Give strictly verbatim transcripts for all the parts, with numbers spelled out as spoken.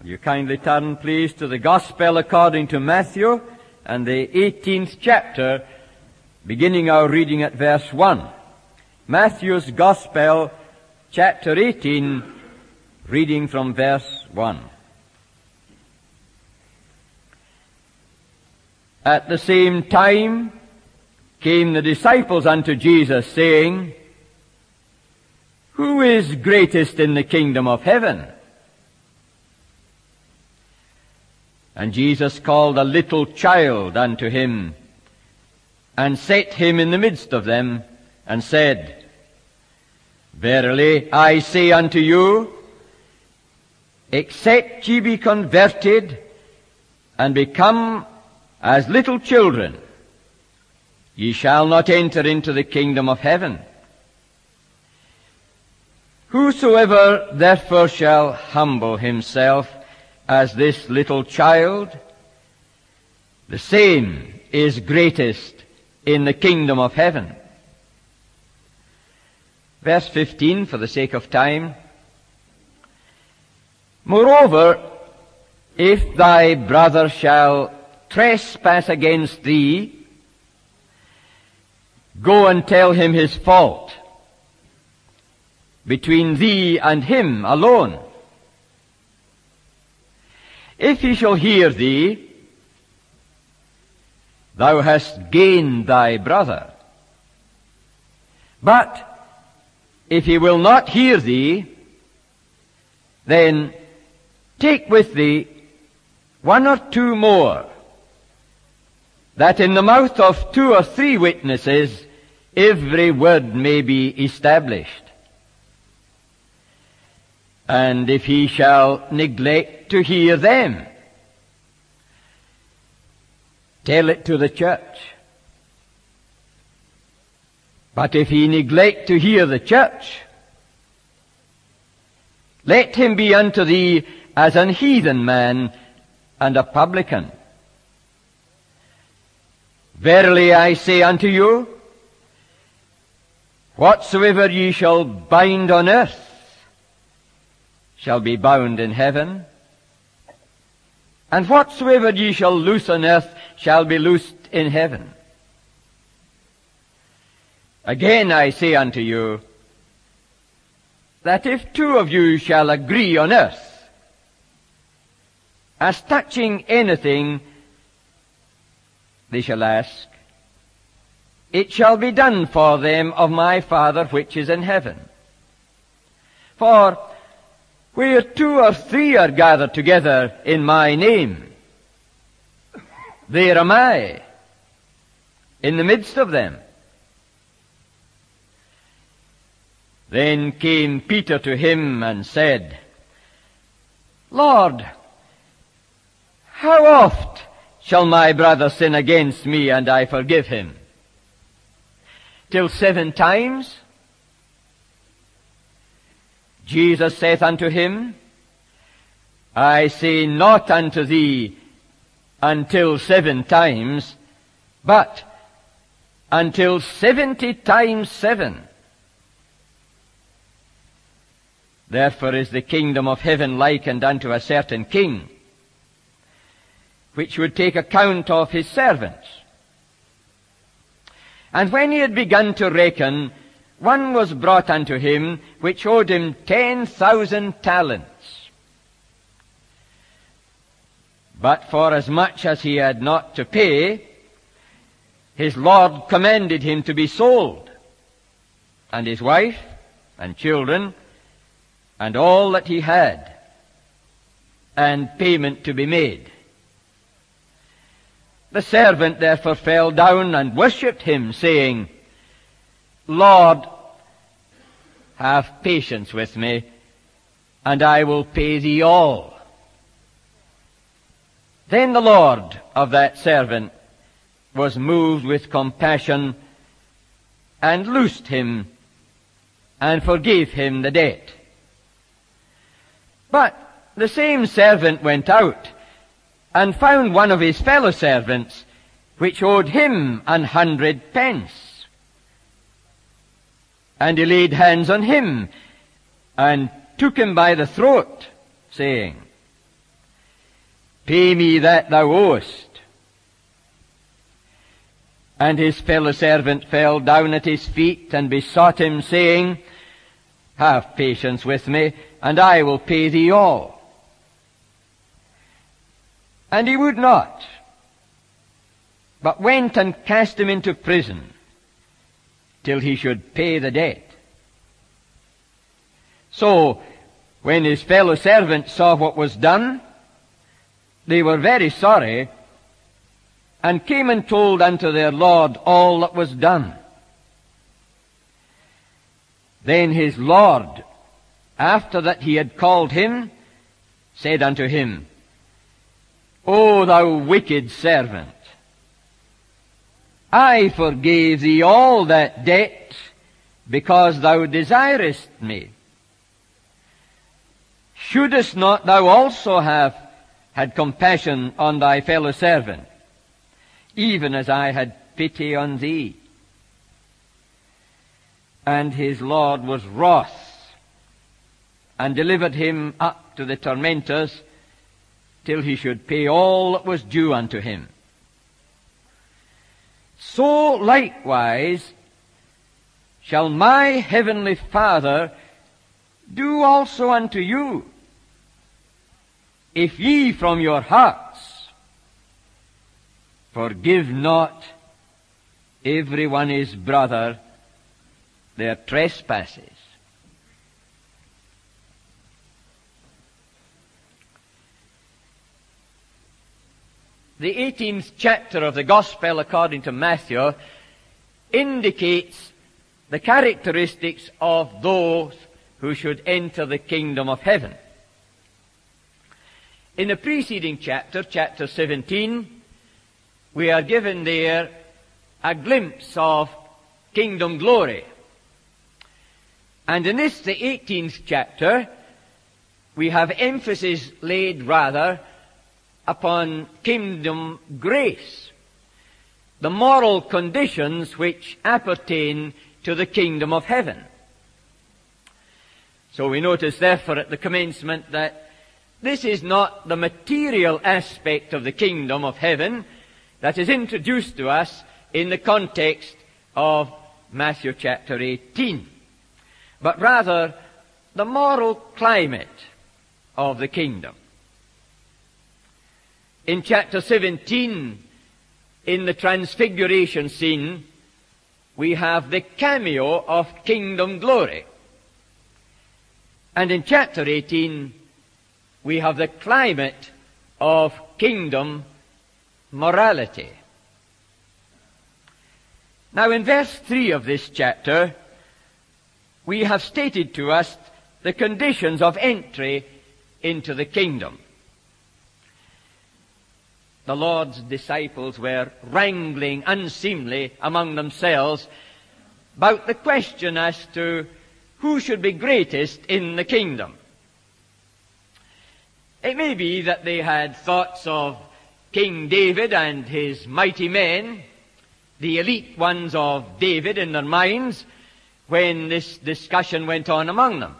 You kindly turn, please, to the Gospel according to Matthew and the eighteenth chapter, beginning our reading at verse one. Matthew's Gospel, chapter eighteen, reading from verse one. At the same time came the disciples unto Jesus, saying, Who is greatest in the kingdom of heaven? And Jesus called a little child unto him, and set him in the midst of them, and said, Verily I say unto you, except ye be converted, and become as little children, ye shall not enter into the kingdom of heaven. Whosoever therefore shall humble himself as this little child, the same is greatest in the kingdom of heaven. Verse fifteen, for the sake of time. Moreover, if thy brother shall trespass against thee, go and tell him his fault between thee and him alone. If he shall hear thee, thou hast gained thy brother. But if he will not hear thee, then take with thee one or two more, that in the mouth of two or three witnesses every word may be established. And if he shall neglect to hear them, tell it to the church. But if he neglect to hear the church, let him be unto thee as an heathen man and a publican. Verily I say unto you, whatsoever ye shall bind on earth shall be bound in heaven, and whatsoever ye shall loose on earth shall be loosed in heaven. Again I say unto you, that if two of you shall agree on earth, as touching anything they shall ask, it shall be done for them of my Father which is in heaven. For where two or three are gathered together in my name, there am I, in the midst of them. Then came Peter to him and said, Lord, how oft shall my brother sin against me, and I forgive him? Till seven times? Jesus saith unto him, I say not unto thee until seven times, but until seventy times seven. Therefore is the kingdom of heaven likened unto a certain king, which would take account of his servants. And when he had begun to reckon, one was brought unto him, which owed him ten thousand talents. But for as much as he had not to pay, his Lord commanded him to be sold, and his wife, and children, and all that he had, and payment to be made. The servant therefore fell down and worshipped him, saying, Lord, have patience with me, and I will pay thee all. Then the Lord of that servant was moved with compassion, and loosed him, and forgave him the debt. But the same servant went out, and found one of his fellow servants, which owed him an hundred pence. And he laid hands on him, and took him by the throat, saying, Pay me that thou owest. And his fellow servant fell down at his feet and besought him, saying, Have patience with me, and I will pay thee all. And he would not, but went and cast him into prison, till he should pay the debt. So, when his fellow servants saw what was done, they were very sorry, and came and told unto their Lord all that was done. Then his Lord, after that he had called him, said unto him, O thou wicked servant, I forgave thee all that debt, because thou desirest me. Shouldest not thou also have had compassion on thy fellow servant, even as I had pity on thee? And his Lord was wroth, and delivered him up to the tormentors, till he should pay all that was due unto him. So likewise shall my heavenly Father do also unto you, if ye from your hearts forgive not every one his brother their trespasses. The eighteenth chapter of the Gospel according to Matthew indicates the characteristics of those who should enter the kingdom of heaven. In the preceding chapter, chapter seventeen, we are given there a glimpse of kingdom glory. And in this, the eighteenth chapter, we have emphasis laid rather upon kingdom grace, the moral conditions which appertain to the kingdom of heaven. So we notice therefore at the commencement that this is not the material aspect of the kingdom of heaven that is introduced to us in the context of Matthew chapter eighteen, but rather the moral climate of the kingdom. In chapter seventeen, in the transfiguration scene, we have the cameo of kingdom glory. And in chapter eighteen, we have the climate of kingdom morality. Now in verse three of this chapter, we have stated to us the conditions of entry into the kingdom. The Lord's disciples were wrangling unseemly among themselves about the question as to who should be greatest in the kingdom. It may be that they had thoughts of King David and his mighty men, the elite ones of David in their minds, when this discussion went on among them.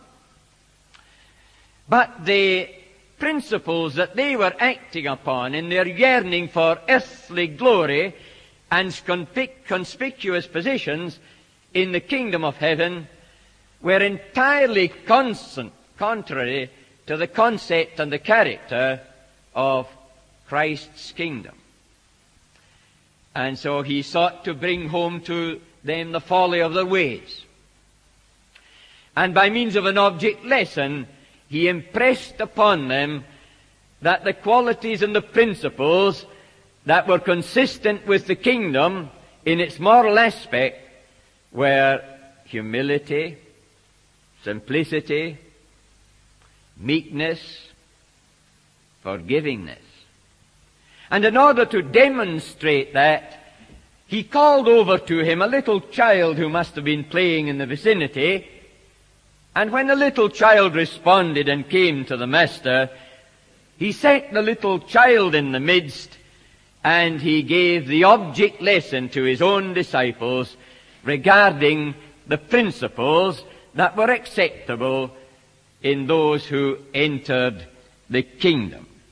But the principles that they were acting upon in their yearning for earthly glory and conspic- conspicuous positions in the kingdom of heaven were entirely constant, contrary to the concept and the character of Christ's kingdom. And so he sought to bring home to them the folly of their ways. And by means of an object lesson, he impressed upon them that the qualities and the principles that were consistent with the kingdom in its moral aspect were humility, simplicity, meekness, forgivingness. And in order to demonstrate that, he called over to him a little child who must have been playing in the vicinity. And when the little child responded and came to the master, he set the little child in the midst, and he gave the object lesson to his own disciples regarding the principles that were acceptable in those who entered the kingdom.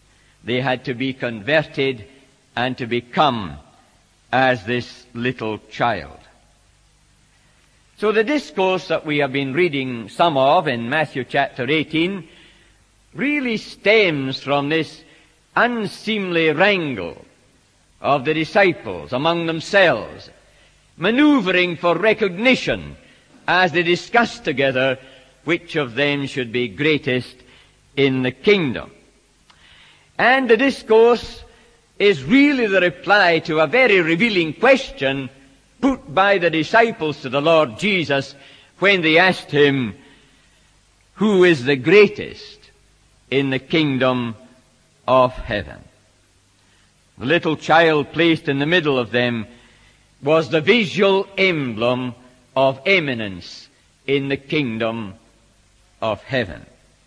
they had to be converted and to become as this little child. So the discourse that we have been reading some of in Matthew chapter eighteen really stems from this unseemly wrangle of the disciples among themselves, maneuvering for recognition as they discussed together which of them should be greatest in the kingdom. And the discourse is really the reply to a very revealing question put by the disciples to the Lord Jesus when they asked him, who is the greatest in the kingdom of heaven? The little child placed in the middle of them was the visual emblem of eminence in the kingdom of heaven.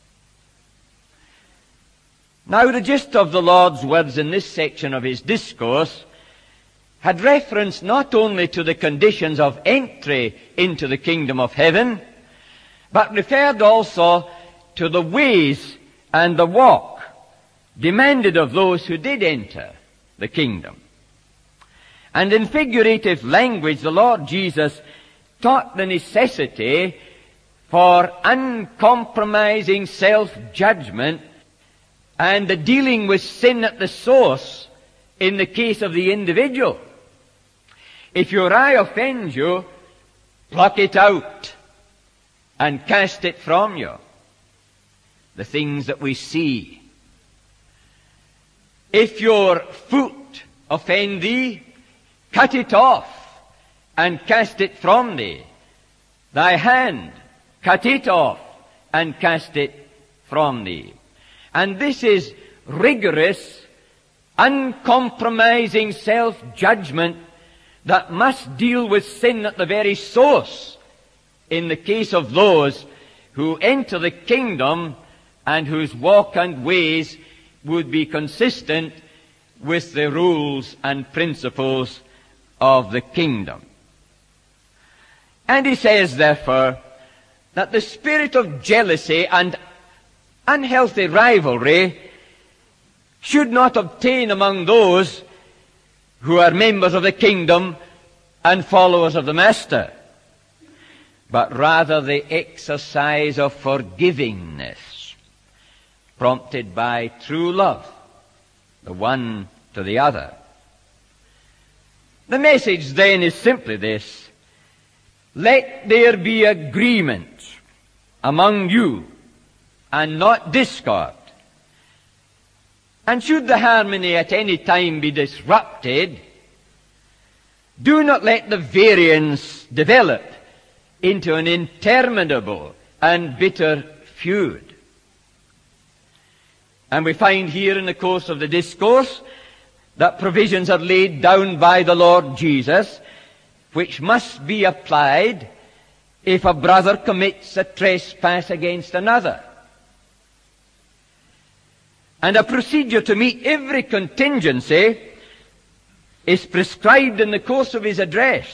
Now, the gist of the Lord's words in this section of his discourse had reference not only to the conditions of entry into the kingdom of heaven, but referred also to the ways and the walk demanded of those who did enter the kingdom. And in figurative language, the Lord Jesus taught the necessity for uncompromising self-judgment and the dealing with sin at the source in the case of the individual. If your eye offends you, pluck it out and cast it from you. The things that we see. If your foot offend thee, cut it off and cast it from thee. Thy hand, cut it off and cast it from thee. And this is rigorous, uncompromising self-judgment that must deal with sin at the very source in the case of those who enter the kingdom and whose walk and ways would be consistent with the rules and principles of the kingdom. And he says, therefore, that the spirit of jealousy and unhealthy rivalry should not obtain among those who are members of the kingdom and followers of the Master, but rather the exercise of forgivingness, prompted by true love, the one to the other. The message then is simply this: let there be agreement among you and not discord. And should the harmony at any time be disrupted, do not let the variance develop into an interminable and bitter feud. And we find here in the course of the discourse that provisions are laid down by the Lord Jesus which must be applied if a brother commits a trespass against another. And a procedure to meet every contingency is prescribed in the course of his address.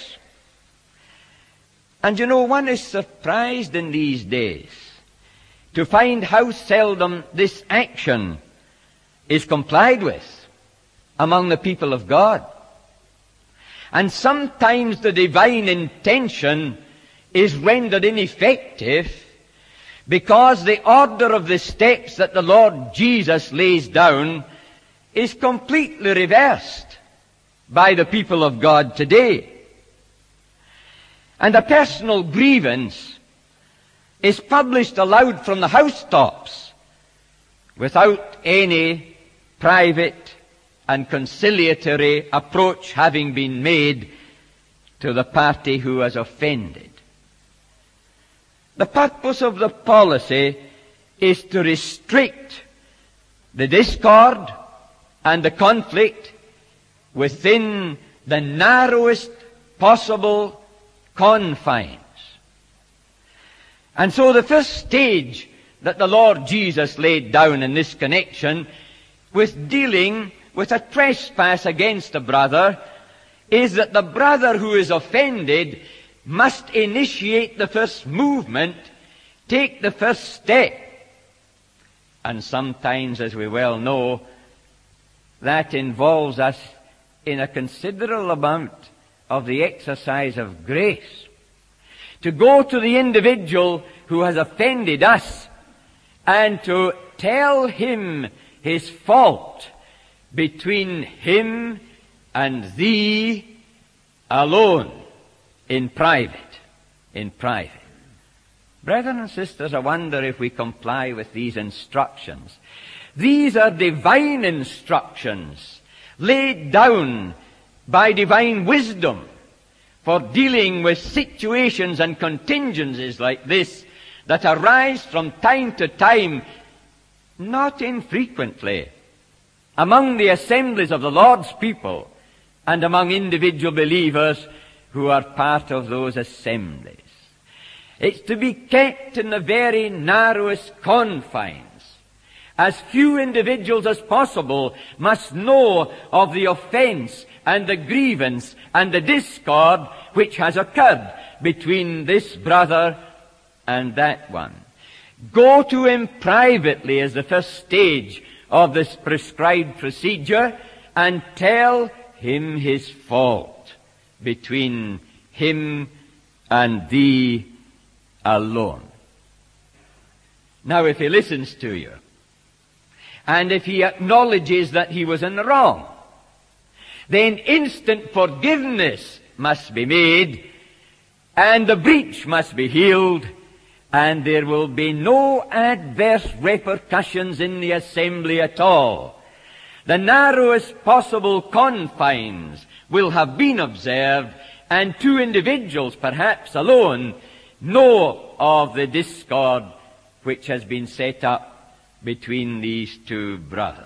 And you know, one is surprised in these days to find how seldom this action is complied with among the people of God. And sometimes the divine intention is rendered ineffective because the order of the steps that the Lord Jesus lays down is completely reversed by the people of God today. And a personal grievance is published aloud from the housetops without any private and conciliatory approach having been made to the party who has offended. The purpose of the policy is to restrict the discord and the conflict within the narrowest possible confines. And so the first stage that the Lord Jesus laid down in this connection with dealing with a trespass against a brother is that the brother who is offended must initiate the first movement, take the first step. And sometimes, as we well know, that involves us in a considerable amount of the exercise of grace. To go to the individual who has offended us and to tell him his fault between him and thee alone, in private, in private. Brethren and sisters, I wonder if we comply with these instructions. These are divine instructions laid down by divine wisdom for dealing with situations and contingencies like this that arise from time to time, not infrequently, among the assemblies of the Lord's people and among individual believers who are part of those assemblies. It's to be kept in the very narrowest confines. As few individuals as possible must know of the offense and the grievance and the discord which has occurred between this brother and that one. Go to him privately as the first stage of this prescribed procedure and tell him his fault between him and thee alone. Now, if he listens to you, and if he acknowledges that he was in the wrong, then instant forgiveness must be made, and the breach must be healed, and there will be no adverse repercussions in the assembly at all. The narrowest possible confines will have been observed, and two individuals, perhaps alone, know of the discord which has been set up between these two brothers.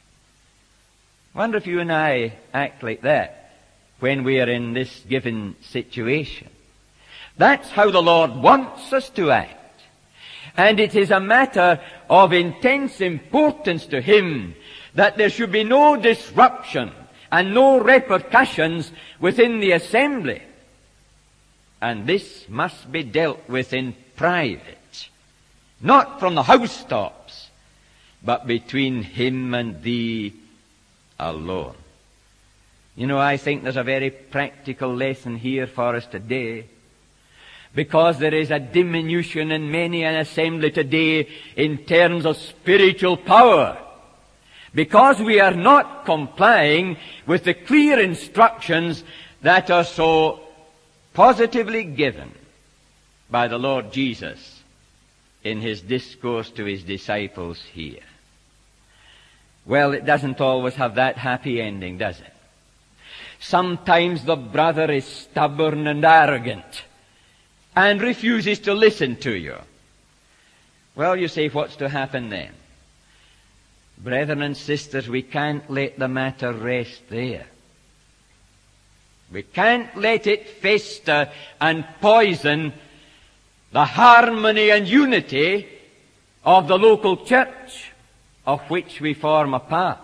I wonder if you and I act like that when we are in this given situation. That's how the Lord wants us to act. And it is a matter of intense importance to Him that there should be no disruption and no repercussions within the assembly. And this must be dealt with in private, not from the housetops, but between him and thee alone. You know, I think there's a very practical lesson here for us today, because there is a diminution in many an assembly today in terms of spiritual power, because we are not complying with the clear instructions that are so positively given by the Lord Jesus in His discourse to His disciples here. Well, it doesn't always have that happy ending, does it? Sometimes the brother is stubborn and arrogant and refuses to listen to you. Well, you say, what's to happen then? Brethren and sisters, we can't let the matter rest there. We can't let it fester and poison the harmony and unity of the local church of which we form a part.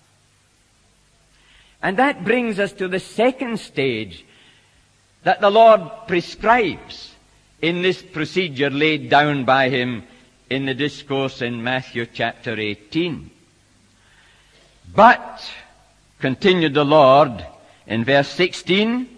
And that brings us to the second stage that the Lord prescribes in this procedure laid down by Him in the discourse in Matthew chapter eighteen. But, continued the Lord in verse sixteen,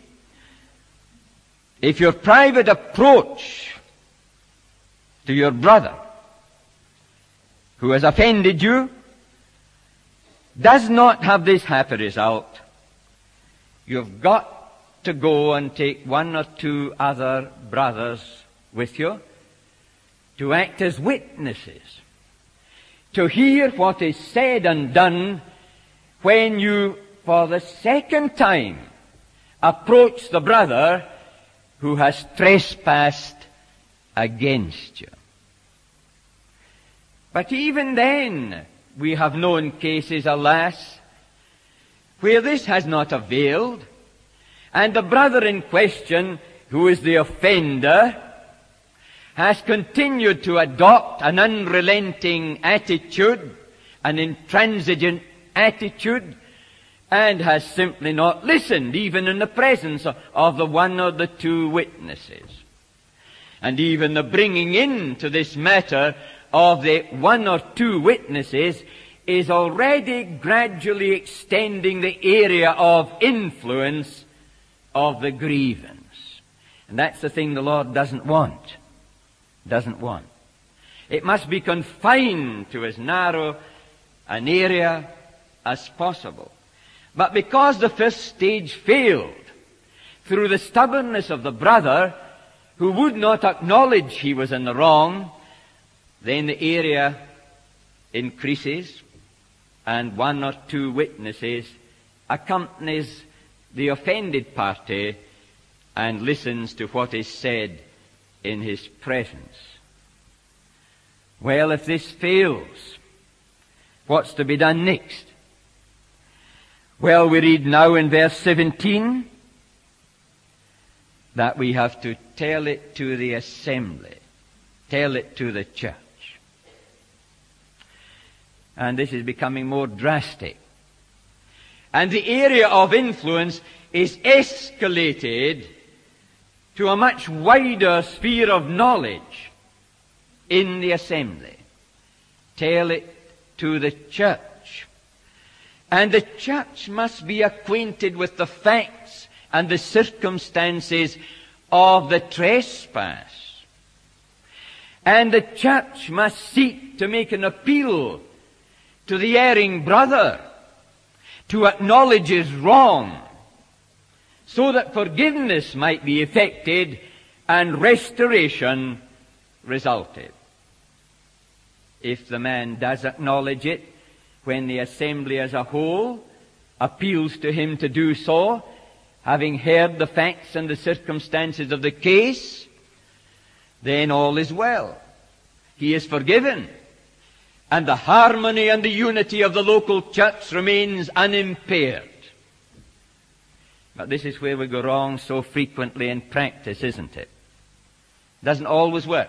if your private approach to your brother who has offended you does not have this happy result, you've got to go and take one or two other brothers with you to act as witnesses, to hear what is said and done when you, for the second time, approach the brother who has trespassed against you. But even then, we have known cases, alas, where this has not availed, and the brother in question, who is the offender, has continued to adopt an unrelenting attitude, an intransigent attitude, and has simply not listened, even in the presence of the one or the two witnesses. And even the bringing into this matter of the one or two witnesses is already gradually extending the area of influence of the grievance. And that's the thing the Lord doesn't want. Doesn't want. It must be confined to as narrow an area as possible. But because the first stage failed, through the stubbornness of the brother, who would not acknowledge he was in the wrong, then the area increases, and one or two witnesses accompanies the offended party and listens to what is said in his presence. Well, if this fails, what's to be done next? Well, we read now in verse seventeen that we have to tell it to the assembly, tell it to the church. And this is becoming more drastic. And the area of influence is escalated to a much wider sphere of knowledge in the assembly. Tell it to the church. And the church must be acquainted with the facts and the circumstances of the trespass. And the church must seek to make an appeal to the erring brother to acknowledge his wrong, so that forgiveness might be effected and restoration resulted. If the man does acknowledge it, when the assembly as a whole appeals to him to do so, having heard the facts and the circumstances of the case, then all is well. He is forgiven. And the harmony and the unity of the local church remains unimpaired. But this is where we go wrong so frequently in practice, isn't it? Doesn't always work.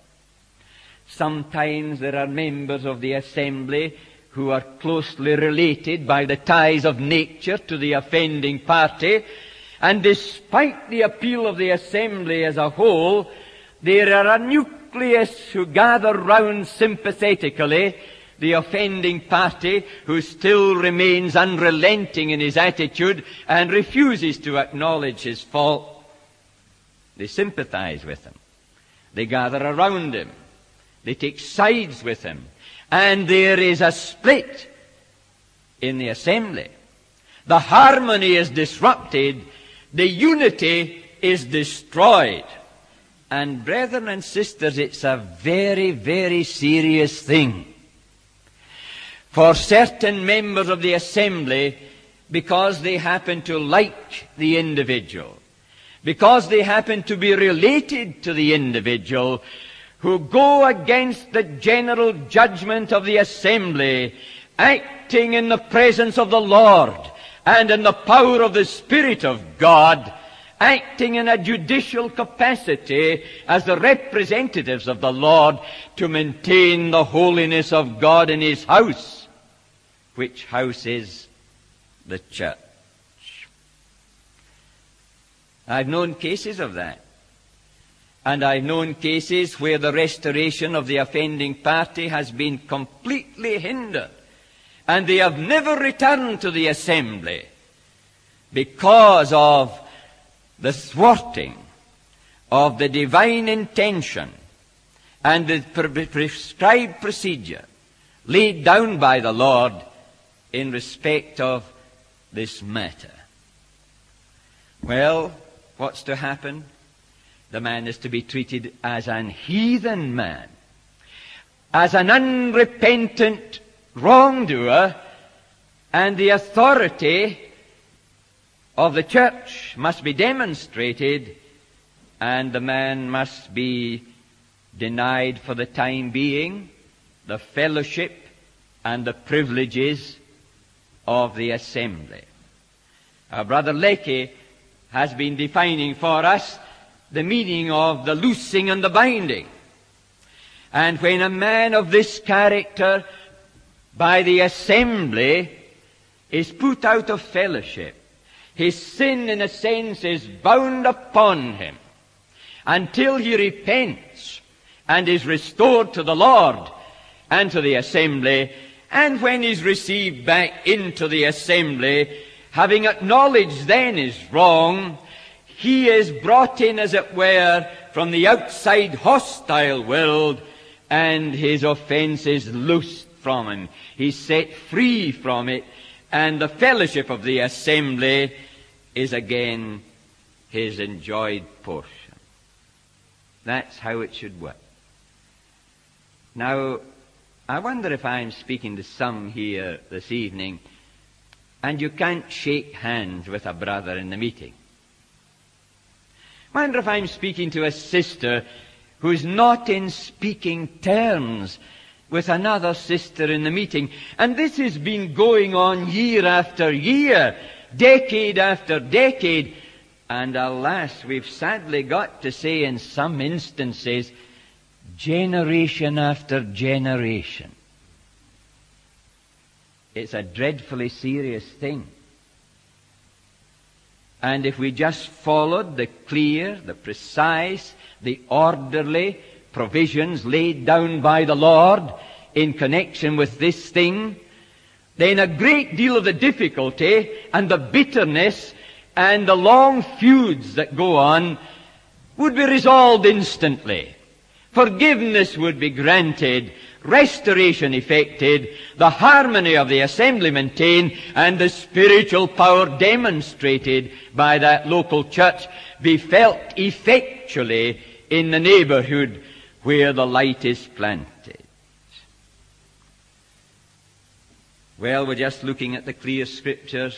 Sometimes there are members of the assembly who are closely related by the ties of nature to the offending party, and despite the appeal of the assembly as a whole, there are a nucleus who gather round sympathetically the offending party, who still remains unrelenting in his attitude and refuses to acknowledge his fault. They sympathize with him. They gather around him. They take sides with him. And there is a split in the assembly. The harmony is disrupted. The unity is destroyed. And brethren and sisters, it's a very, very serious thing. For certain members of the assembly, because they happen to like the individual, because they happen to be related to the individual, who go against the general judgment of the assembly, acting in the presence of the Lord and in the power of the Spirit of God, acting in a judicial capacity as the representatives of the Lord to maintain the holiness of God in His house, which house is the church. I've known cases of that. And I've known cases where the restoration of the offending party has been completely hindered, and they have never returned to the assembly because of the thwarting of the divine intention and the pre- prescribed procedure laid down by the Lord in respect of this matter. Well, what's to happen? The man is to be treated as an heathen man, as an unrepentant wrongdoer, and the authority of the church must be demonstrated, and the man must be denied for the time being the fellowship and the privileges of the assembly. Our brother Lecky has been defining for us the meaning of the loosing and the binding. And when a man of this character by the assembly is put out of fellowship, his sin in a sense is bound upon him until he repents and is restored to the Lord and to the assembly, And when he's received back into the assembly, having acknowledged then his wrong, he is brought in, as it were, from the outside hostile world, and his offense is loosed from him. He's set free from it, and the fellowship of the assembly is again his enjoyed portion. That's how it should work. Now, I wonder if I'm speaking to some here this evening, and you can't shake hands with a brother in the meeting. I wonder if I'm speaking to a sister who's not in speaking terms with another sister in the meeting. And this has been going on year after year, decade after decade. And alas, we've sadly got to say in some instances, generation after generation. It's a dreadfully serious thing. And if we just followed the clear, the precise, the orderly provisions laid down by the Lord in connection with this thing, then a great deal of the difficulty and the bitterness and the long feuds that go on would be resolved instantly. Forgiveness would be granted, restoration effected, the harmony of the assembly maintained, and the spiritual power demonstrated by that local church be felt effectually in the neighborhood where the light is planted. Well, we're just looking at the clear scriptures,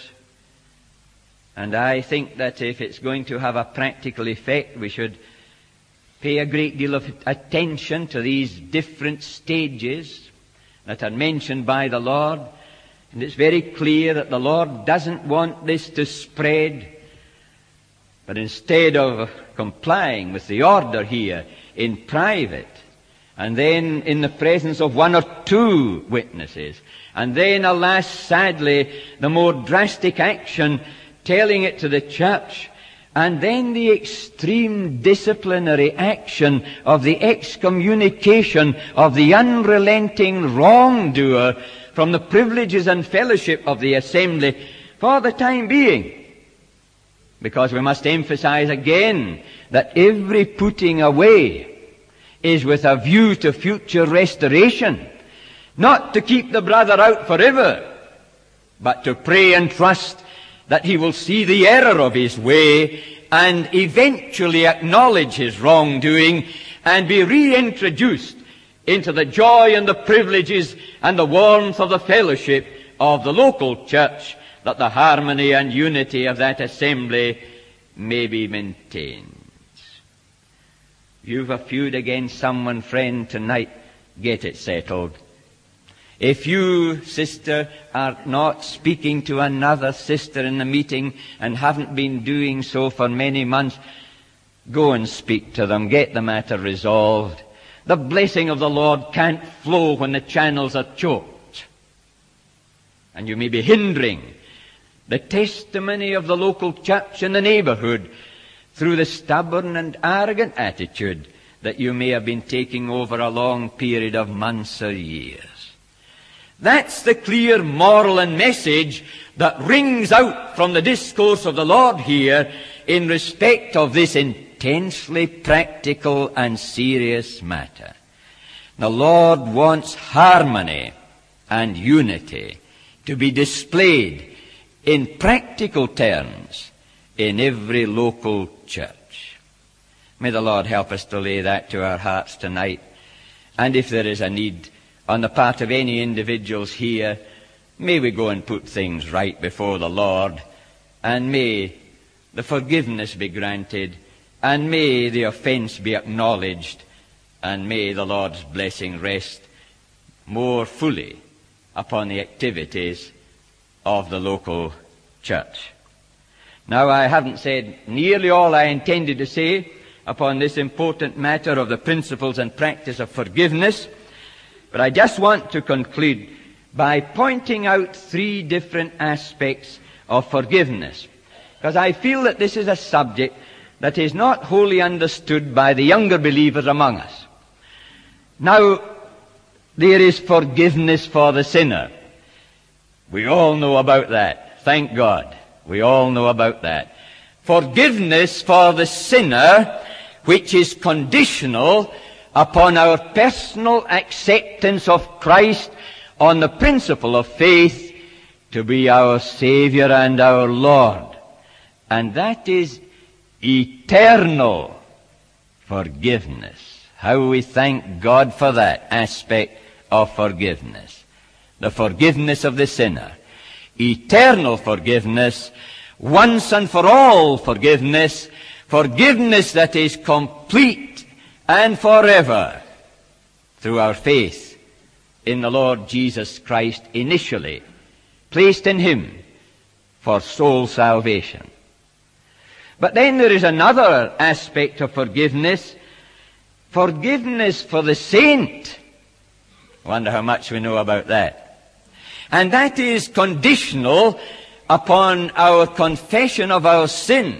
and I think that if it's going to have a practical effect, we should pay a great deal of attention to these different stages that are mentioned by the Lord. And it's very clear that the Lord doesn't want this to spread, but instead of complying with the order here in private, and then in the presence of one or two witnesses, and then, alas, sadly, the more drastic action, telling it to the church, and then the extreme disciplinary action of the excommunication of the unrelenting wrongdoer from the privileges and fellowship of the assembly for the time being. Because we must emphasize again that every putting away is with a view to future restoration, not to keep the brother out forever, but to pray and trust that he will see the error of his way and eventually acknowledge his wrongdoing and be reintroduced into the joy and the privileges and the warmth of the fellowship of the local church, that the harmony and unity of that assembly may be maintained. You've a feud against someone, friend, tonight, get it settled. If you, sister, are not speaking to another sister in the meeting and haven't been doing so for many months, go and speak to them. Get the matter resolved. The blessing of the Lord can't flow when the channels are choked. And you may be hindering the testimony of the local church in the neighborhood through the stubborn and arrogant attitude that you may have been taking over a long period of months or years. That's the clear moral and message that rings out from the discourse of the Lord here in respect of this intensely practical and serious matter. The Lord wants harmony and unity to be displayed in practical terms in every local church. May the Lord help us to lay that to our hearts tonight. And if there is a need on the part of any individuals here, may we go and put things right before the Lord, and may the forgiveness be granted, and may the offense be acknowledged, and may the Lord's blessing rest more fully upon the activities of the local church. Now, I haven't said nearly all I intended to say upon this important matter of the principles and practice of forgiveness, but I just want to conclude by pointing out three different aspects of forgiveness, because I feel that this is a subject that is not wholly understood by the younger believers among us. Now, there is forgiveness for the sinner. We all know about that. Thank God. We all know about that. Forgiveness for the sinner, which is conditional upon our personal acceptance of Christ on the principle of faith to be our Savior and our Lord. And that is eternal forgiveness. How we thank God for that aspect of forgiveness. The forgiveness of the sinner. Eternal forgiveness. Once and for all forgiveness. Forgiveness that is complete and forever through our faith in the Lord Jesus Christ, initially placed in Him for soul salvation. But then there is another aspect of forgiveness, forgiveness for the saint. I wonder how much we know about that. And that is conditional upon our confession of our sin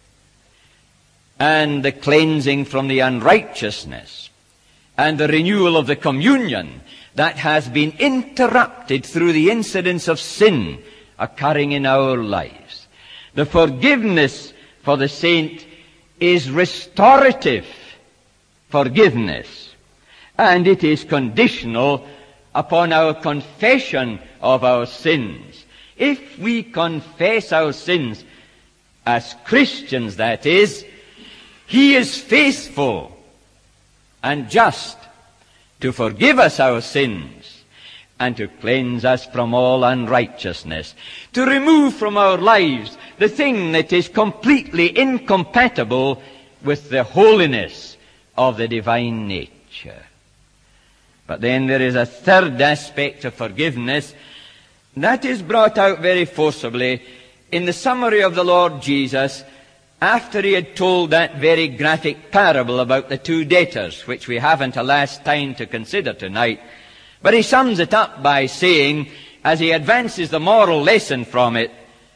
and the cleansing from the unrighteousness and the renewal of the communion that has been interrupted through the incidents of sin occurring in our lives. The forgiveness for the saint is restorative forgiveness, and it is conditional upon our confession of our sins. If we confess our sins, as Christians that is, He is faithful and just to forgive us our sins and to cleanse us from all unrighteousness, to remove from our lives the thing that is completely incompatible with the holiness of the divine nature. But then there is a third aspect of forgiveness that is brought out very forcibly in the summary of the Lord Jesus after He had told that very graphic parable about the two debtors, which we haven't, alas, time to consider tonight. But He sums it up by saying, as He advances the moral lesson from it,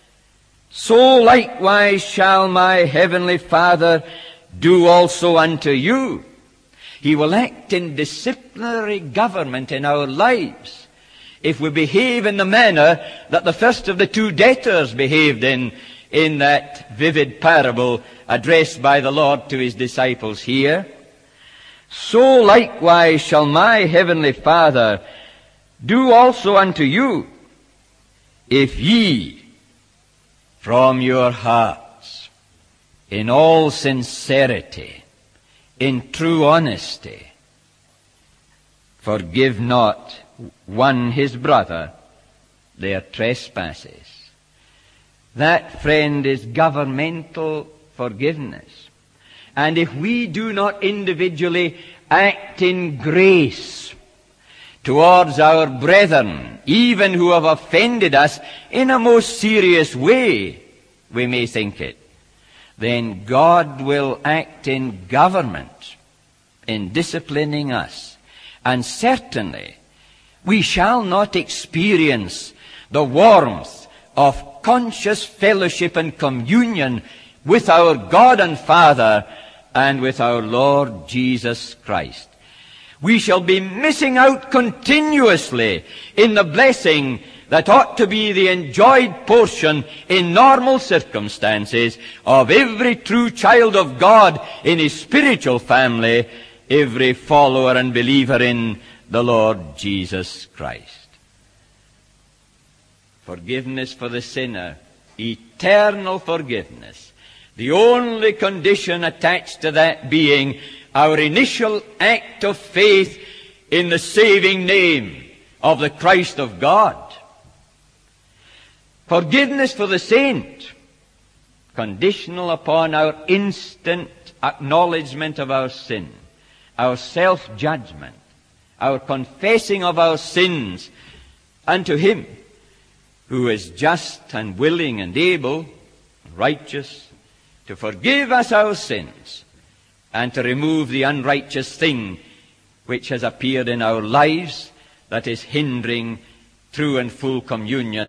"So likewise shall my heavenly Father do also unto you." He will act in disciplinary government in our lives if we behave in the manner that the first of the two debtors behaved in, in that vivid parable addressed by the Lord to His disciples here. "So likewise shall my heavenly Father do also unto you, if ye from your hearts, in all sincerity, in true honesty, forgive not one his brother their trespasses." That, friend, is governmental forgiveness. And if we do not individually act in grace towards our brethren, even who have offended us in a most serious way, we may think it, then God will act in government, in disciplining us. And certainly, we shall not experience the warmth of conscious fellowship and communion with our God and Father and with our Lord Jesus Christ. We shall be missing out continuously in the blessing that ought to be the enjoyed portion in normal circumstances of every true child of God in his spiritual family, every follower and believer in the Lord Jesus Christ. Forgiveness for the sinner, eternal forgiveness. The only condition attached to that being our initial act of faith in the saving name of the Christ of God. Forgiveness for the saint, conditional upon our instant acknowledgement of our sin, our self-judgment, our confessing of our sins unto Him who is just and willing and able, righteous, to forgive us our sins and to remove the unrighteous thing which has appeared in our lives that is hindering true and full communion